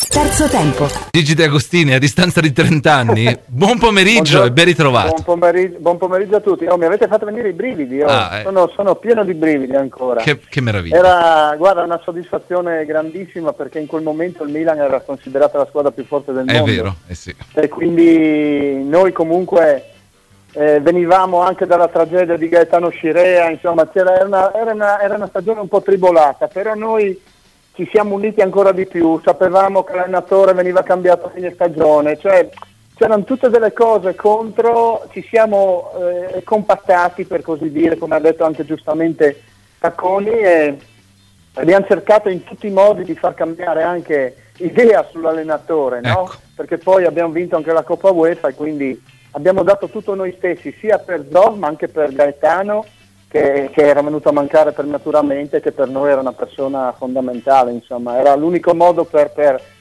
Terzo tempo. Gigi De Agostini, a distanza di 30 anni, buon pomeriggio e ben ritrovato. Buon pomeriggio a tutti. Mi avete fatto venire i brividi. Sono pieno di brividi ancora. Che meraviglia. Era, guarda, una soddisfazione grandissima, perché in quel momento il Milan era considerata la squadra più forte del mondo. È vero, sì. E quindi noi comunque venivamo anche dalla tragedia di Gaetano Scirea, insomma era una stagione un po' tribolata, però noi ci siamo uniti ancora di più, sapevamo che l'allenatore veniva cambiato a fine stagione, cioè c'erano tutte delle cose contro, ci siamo compattati, per così dire, come ha detto anche giustamente Tacconi, e abbiamo cercato in tutti i modi di far cambiare anche idea sull'allenatore, no? Ecco. Perché poi abbiamo vinto anche la Coppa UEFA e quindi abbiamo dato tutto noi stessi, sia per Zoff ma anche per Gaetano, che era venuto a mancare prematuramente, che per noi era una persona fondamentale, insomma era l'unico modo per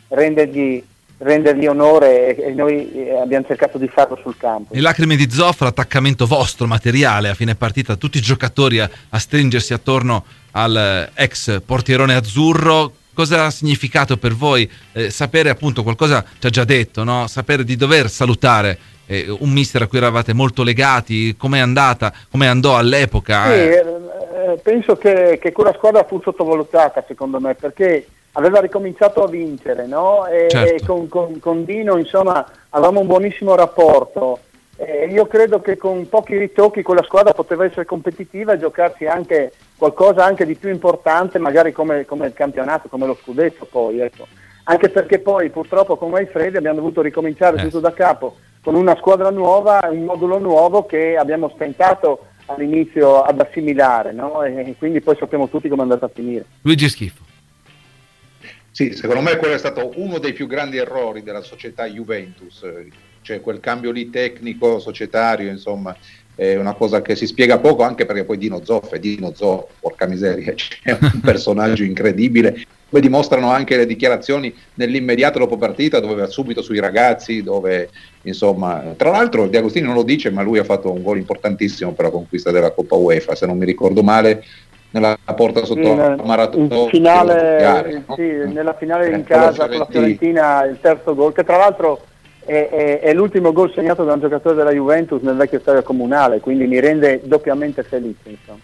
rendergli onore, e noi abbiamo cercato di farlo sul campo. Le lacrime di Zoff, l'attaccamento vostro materiale a fine partita, tutti i giocatori a stringersi attorno al ex portierone azzurro. Cosa ha significato per voi sapere, appunto, qualcosa ci ha già detto, no? Sapere di dover salutare un mister a cui eravate molto legati, come andò all'epoca? Sì, penso che quella squadra fu sottovalutata, secondo me, perché aveva ricominciato a vincere, no? Certo. E con Dino, insomma, avevamo un buonissimo rapporto. Io credo che con pochi ritocchi quella squadra poteva essere competitiva e giocarsi anche qualcosa anche di più importante, magari come il campionato, come lo scudetto poi, ecco. Anche perché poi purtroppo con Manfredi abbiamo dovuto ricominciare tutto da capo, con una squadra nuova, un modulo nuovo che abbiamo stentato all'inizio ad assimilare, no? E quindi poi sappiamo tutti come è andata a finire. Luigi Schifo. Sì, secondo me quello è stato uno dei più grandi errori della società Juventus, cioè quel cambio lì tecnico, societario, insomma, è una cosa che si spiega poco, anche perché poi Dino Zoff, porca miseria, c'è un personaggio incredibile, come dimostrano anche le dichiarazioni nell'immediato dopo partita, dove va subito sui ragazzi, dove insomma, tra l'altro De Agostini non lo dice, ma lui ha fatto un gol importantissimo per la conquista della Coppa UEFA, se non mi ricordo male, nella porta sotto Maratona, finale, no? Sì, nella finale in casa con la Fiorentina, il terzo gol, che tra l'altro è l'ultimo gol segnato da un giocatore della Juventus nel vecchio stadio comunale, quindi mi rende doppiamente felice, insomma.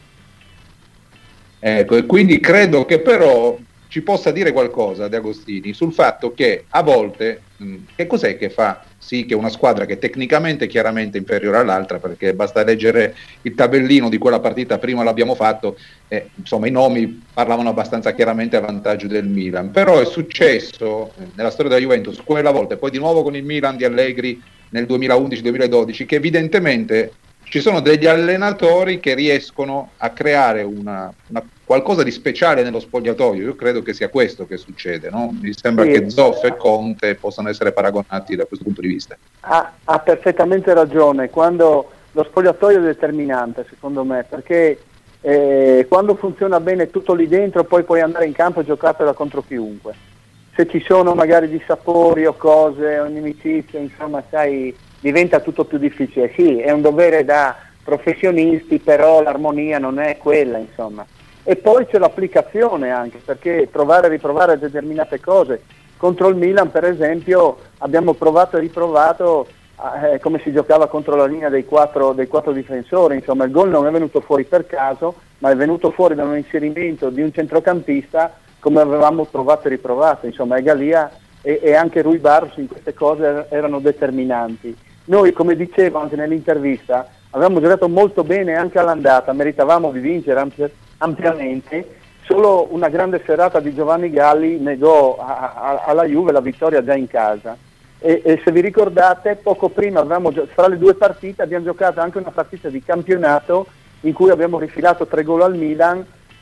Ecco, e quindi credo che però ci possa dire qualcosa De Agostini sul fatto che a volte che cos'è che fa sì che una squadra che è tecnicamente chiaramente inferiore all'altra, perché basta leggere il tabellino di quella partita, prima l'abbiamo fatto, insomma i nomi parlavano abbastanza chiaramente a vantaggio del Milan, però è successo nella storia della Juventus quella volta e poi di nuovo con il Milan di Allegri nel 2011-2012 che evidentemente ci sono degli allenatori che riescono a creare una qualcosa di speciale nello spogliatoio. Io credo che sia questo che succede, no? Mi sembra che Zoff e Conte possano essere paragonati da questo punto di vista. Ha perfettamente ragione, quando lo spogliatoio è determinante, secondo me, perché quando funziona bene tutto lì dentro, poi puoi andare in campo e giocartela contro chiunque. Se ci sono magari dissapori o cose o inimicizie, insomma, sai, diventa tutto più difficile. Sì, è un dovere da professionisti, però l'armonia non è quella, insomma. E poi c'è l'applicazione anche, perché provare e riprovare determinate cose. Contro il Milan, per esempio, abbiamo provato e riprovato come si giocava contro la linea dei quattro difensori, insomma il gol non è venuto fuori per caso, ma è venuto fuori da un inserimento di un centrocampista come avevamo provato e riprovato, insomma Galia e anche Rui Barros in queste cose erano determinanti. Noi, come dicevo anche nell'intervista, avevamo giocato molto bene anche all'andata, meritavamo di vincere ampiamente, solo una grande serata di Giovanni Galli negò alla Juve la vittoria già in casa. E se vi ricordate, poco prima fra le due partite abbiamo giocato anche una partita di campionato in cui abbiamo rifilato 3 gol al Milan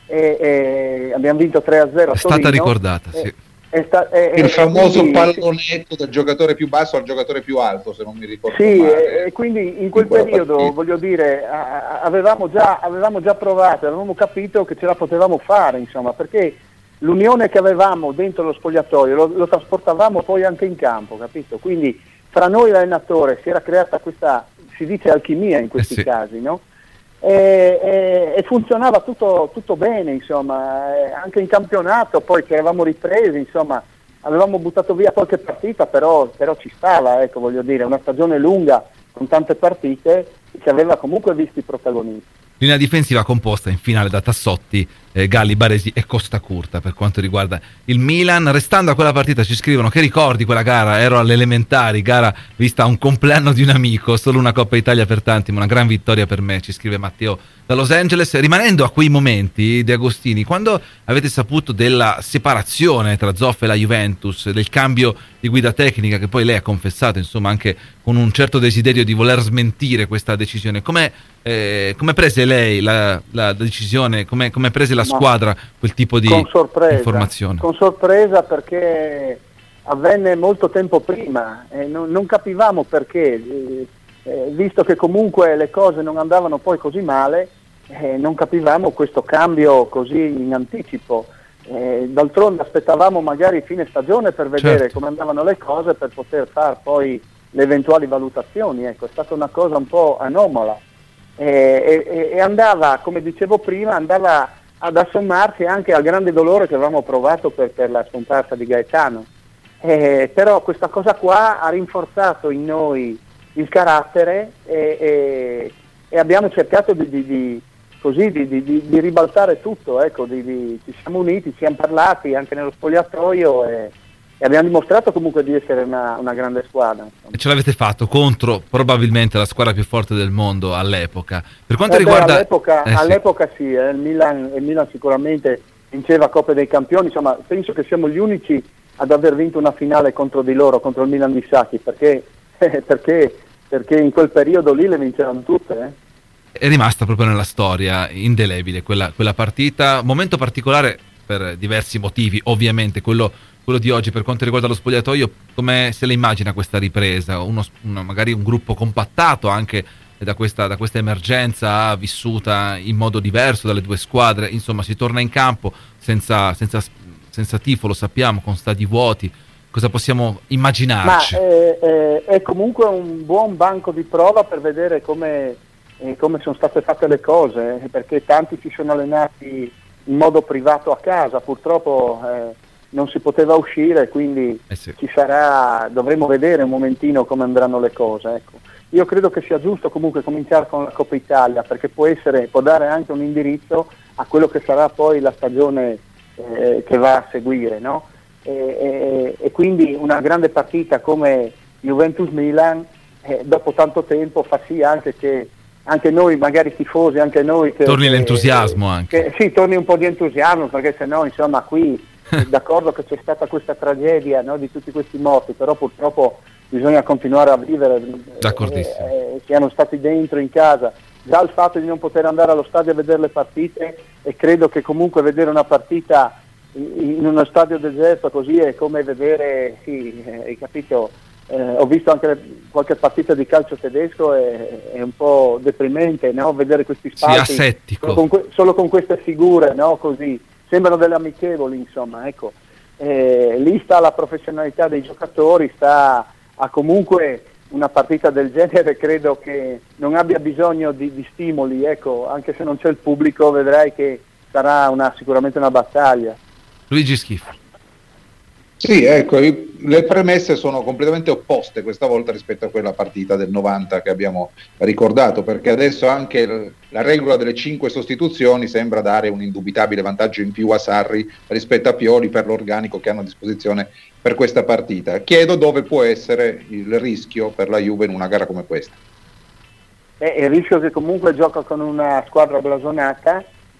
e abbiamo vinto 3-0 a È stata ricordata, sì. Il famoso pallonetto del giocatore più basso al giocatore più alto, se non mi ricordo male. E quindi in quel periodo, partita, voglio dire, avevamo già provato, avevamo capito che ce la potevamo fare, insomma, perché l'unione che avevamo dentro lo spogliatoio lo trasportavamo poi anche in campo, capito? Quindi fra noi e l'allenatore si era creata questa, si dice, alchimia in questi casi, no? E funzionava tutto bene, insomma, anche in campionato poi che eravamo ripresi, insomma, avevamo buttato via qualche partita, però ci stava, ecco, voglio dire, una stagione lunga con tante partite che aveva comunque visti i protagonisti. Linea difensiva composta in finale da Tassotti, Galli, Baresi e Costa Curta per quanto riguarda il Milan. Restando a quella partita ci scrivono: che ricordi quella gara, ero alle elementari, gara vista a un compleanno di un amico, solo una Coppa Italia per tanti, ma una gran vittoria per me, ci scrive Matteo da Los Angeles. Rimanendo a quei momenti, De Agostini, quando avete saputo della separazione tra Zoff e la Juventus, del cambio di guida tecnica, che poi lei ha confessato insomma anche con un certo desiderio di voler smentire questa decisione, come prese lei la decisione, come prese la squadra quel tipo di informazione? Con sorpresa, perché avvenne molto tempo prima e non capivamo perché, visto che comunque le cose non andavano poi così male, non capivamo questo cambio così in anticipo. D'altronde aspettavamo magari fine stagione per vedere come andavano le cose, per poter fare poi le eventuali valutazioni. Ecco, è stata una cosa un po' anomala. E andava, come dicevo prima, andava ad assommarsi anche al grande dolore che avevamo provato per la scomparsa di Gaetano, però questa cosa qua ha rinforzato in noi il carattere e abbiamo cercato di ribaltare tutto, ecco, ci siamo uniti, ci siamo parlati anche nello spogliatoio e abbiamo dimostrato comunque di essere una grande squadra. E ce l'avete fatto contro probabilmente la squadra più forte del mondo all'epoca. Per quanto riguarda all'epoca sì, il Milan sicuramente vinceva Coppe dei Campioni, insomma penso che siamo gli unici ad aver vinto una finale contro di loro, contro il Milan di Sacchi, perché in quel periodo lì le vincevano tutte. È rimasta proprio nella storia indelebile quella partita, momento particolare per diversi motivi, ovviamente quello di oggi. Per quanto riguarda lo spogliatoio, come se le immagina questa ripresa? Magari un gruppo compattato anche da questa emergenza, vissuta in modo diverso dalle due squadre, insomma si torna in campo senza tifo, lo sappiamo, con stadi vuoti. Cosa possiamo immaginarci? È comunque un buon banco di prova per vedere come sono state fatte le cose, perché tanti si sono allenati in modo privato a casa, purtroppo non si poteva uscire, quindi sì. Dovremo vedere un momentino come andranno le cose, ecco. Io credo che sia giusto comunque cominciare con la Coppa Italia, perché può dare anche un indirizzo a quello che sarà poi la stagione che va a seguire, no? E quindi una grande partita come Juventus-Milan dopo tanto tempo fa sì anche che anche noi, magari tifosi, anche noi torni l'entusiasmo anche. Sì, torni un po' di entusiasmo, perché sennò insomma qui d'accordo che c'è stata questa tragedia, no, di tutti questi morti, però purtroppo bisogna continuare a vivere. D'accordissimo. Siamo stati dentro in casa, già il fatto di non poter andare allo stadio a vedere le partite, e credo che comunque vedere una partita in uno stadio deserto così è come vedere, hai capito, ho visto anche qualche partita di calcio tedesco, è un po' deprimente, no? Vedere questi spalti asettico. solo con queste figure, no? Così sembrano delle amichevoli, insomma, ecco. Lì sta la professionalità dei giocatori, sta a comunque una partita del genere, credo che non abbia bisogno di stimoli, ecco, anche se non c'è il pubblico vedrai che sarà sicuramente una battaglia. Luigi Schifo. Sì, ecco, le premesse sono completamente opposte questa volta rispetto a quella partita del 90 che abbiamo ricordato, perché adesso anche la regola delle 5 sostituzioni sembra dare un indubitabile vantaggio in più a Sarri rispetto a Pioli per l'organico che hanno a disposizione per questa partita. Chiedo dove può essere il rischio per la Juve in una gara come questa. Il rischio che comunque gioca con una squadra blasonata,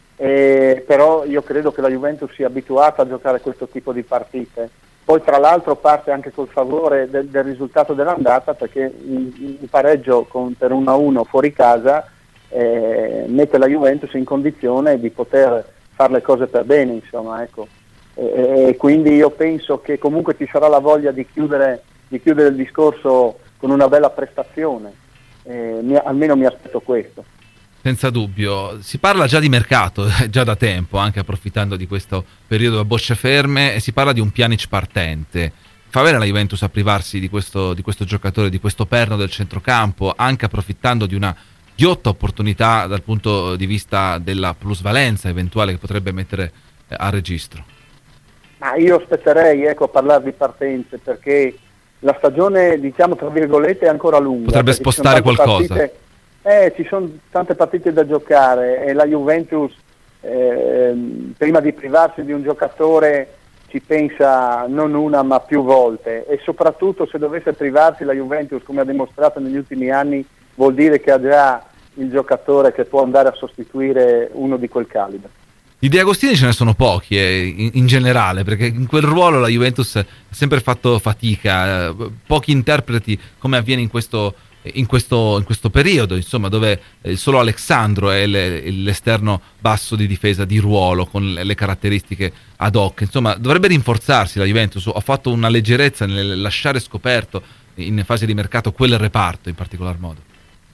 però io credo che la Juventus sia abituata a giocare questo tipo di partite. Poi tra l'altro parte anche col favore del risultato dell'andata, perché il pareggio per 1-1 fuori casa mette la Juventus in condizione di poter fare le cose per bene, insomma, ecco. E quindi io penso che comunque ci sarà la voglia di chiudere il discorso con una bella prestazione, almeno mi aspetto questo. Senza dubbio, si parla già di mercato, già da tempo, anche approfittando di questo periodo a bocce ferme, e si parla di un Pjanic partente. Fa bene la Juventus a privarsi di questo giocatore, di questo perno del centrocampo, anche approfittando di una ghiotta opportunità dal punto di vista della plusvalenza eventuale che potrebbe mettere a registro? Io aspetterei, ecco, a parlare di partenze, perché la stagione, diciamo tra virgolette, è ancora lunga. Potrebbe spostare qualcosa. Ci sono tante partite da giocare, e la Juventus prima di privarsi di un giocatore ci pensa non una ma più volte, e soprattutto se dovesse privarsi la Juventus, come ha dimostrato negli ultimi anni, vuol dire che ha già il giocatore che può andare a sostituire uno di quel calibro. Di De Agostini ce ne sono pochi in generale, perché in quel ruolo la Juventus ha sempre fatto fatica, pochi interpreti, come avviene in questo periodo, insomma, dove solo Alexandro è l'esterno basso di difesa di ruolo con le caratteristiche ad hoc. Insomma, dovrebbe rinforzarsi la Juventus. Ha fatto una leggerezza nel lasciare scoperto in fase di mercato quel reparto in particolar modo.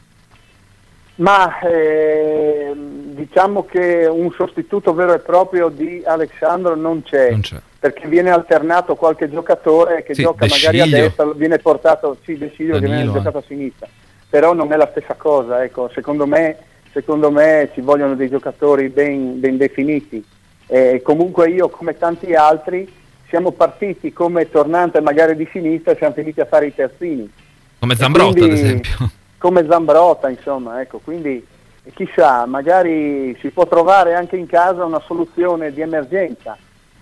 Ma diciamo che un sostituto vero e proprio di Alexandro non c'è, perché viene alternato qualche giocatore che gioca magari a destra, viene portato, De Sciglio che viene giocato a sinistra, però non è la stessa cosa, ecco. Secondo me ci vogliono dei giocatori ben definiti. Comunque io, come tanti altri, siamo partiti come tornante magari di sinistra e siamo finiti a fare i terzini. Come Zambrotta, ad esempio. Come Zambrotta, insomma, ecco, quindi chissà, magari si può trovare anche in casa una soluzione di emergenza.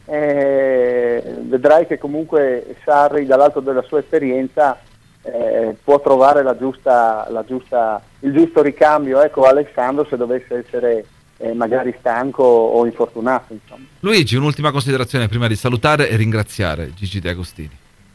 Vedrai che comunque Sarri, dall'alto della sua esperienza, può trovare il giusto ricambio, ecco, Alessandro, se dovesse essere magari stanco o infortunato, insomma. Luigi, un'ultima considerazione prima di salutare e ringraziare Gigi De Agostini.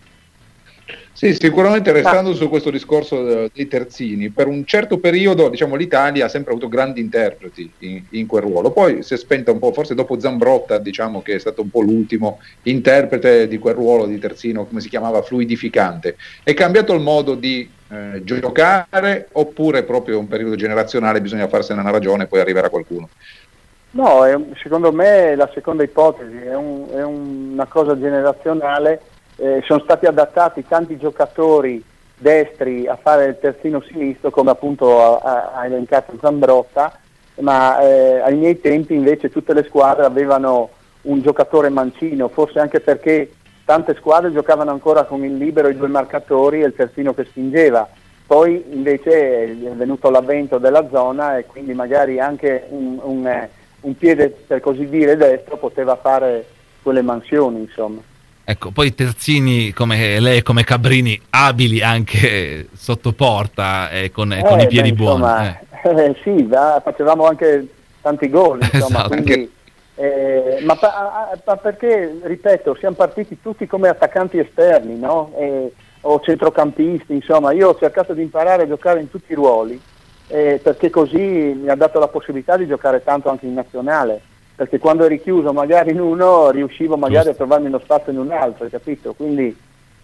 Sì, sicuramente restando su questo discorso dei terzini, per un certo periodo, diciamo, l'Italia ha sempre avuto grandi interpreti in quel ruolo, poi si è spenta un po', forse dopo Zambrotta, diciamo che è stato un po' l'ultimo interprete di quel ruolo di terzino, come si chiamava, fluidificante. È cambiato il modo di giocare, oppure proprio un periodo generazionale, bisogna farsene una ragione e poi arriverà qualcuno? No, secondo me la seconda ipotesi è una cosa generazionale. Sono stati adattati tanti giocatori destri a fare il terzino sinistro, come appunto ha elencato Zambrotta, ma ai miei tempi invece tutte le squadre avevano un giocatore mancino, forse anche perché tante squadre giocavano ancora con il libero, i due marcatori e il terzino che spingeva. Poi invece è venuto l'avvento della zona e quindi magari anche un piede, per così dire, destro poteva fare quelle mansioni, insomma. Ecco, poi terzini come lei, come Cabrini, abili anche sotto porta e con i piedi buoni. Sì, facevamo anche tanti gol, insomma, esatto. Quindi, ma perché, ripeto, siamo partiti tutti come attaccanti esterni, no? O centrocampisti, insomma. Io ho cercato di imparare a giocare in tutti i ruoli, perché così mi ha dato la possibilità di giocare tanto anche in nazionale. Perché quando eri chiuso magari in uno riuscivo magari a trovarmi uno spazio in un altro, capito? Quindi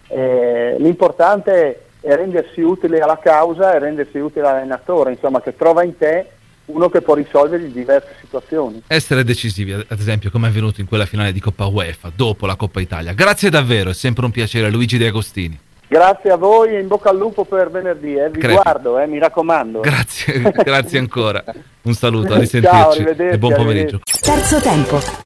l'importante è rendersi utile alla causa e rendersi utile all'allenatore, insomma, che trova in te uno che può risolvere diverse situazioni. Essere decisivi, ad esempio, come è avvenuto in quella finale di Coppa UEFA, dopo la Coppa Italia. Grazie davvero, è sempre un piacere, Luigi De Agostini. Grazie a voi e in bocca al lupo per venerdì, vi guardo, mi raccomando. Grazie ancora. Un saluto, a risentirci. Ciao, arrivederci, e buon pomeriggio. Terzo tempo.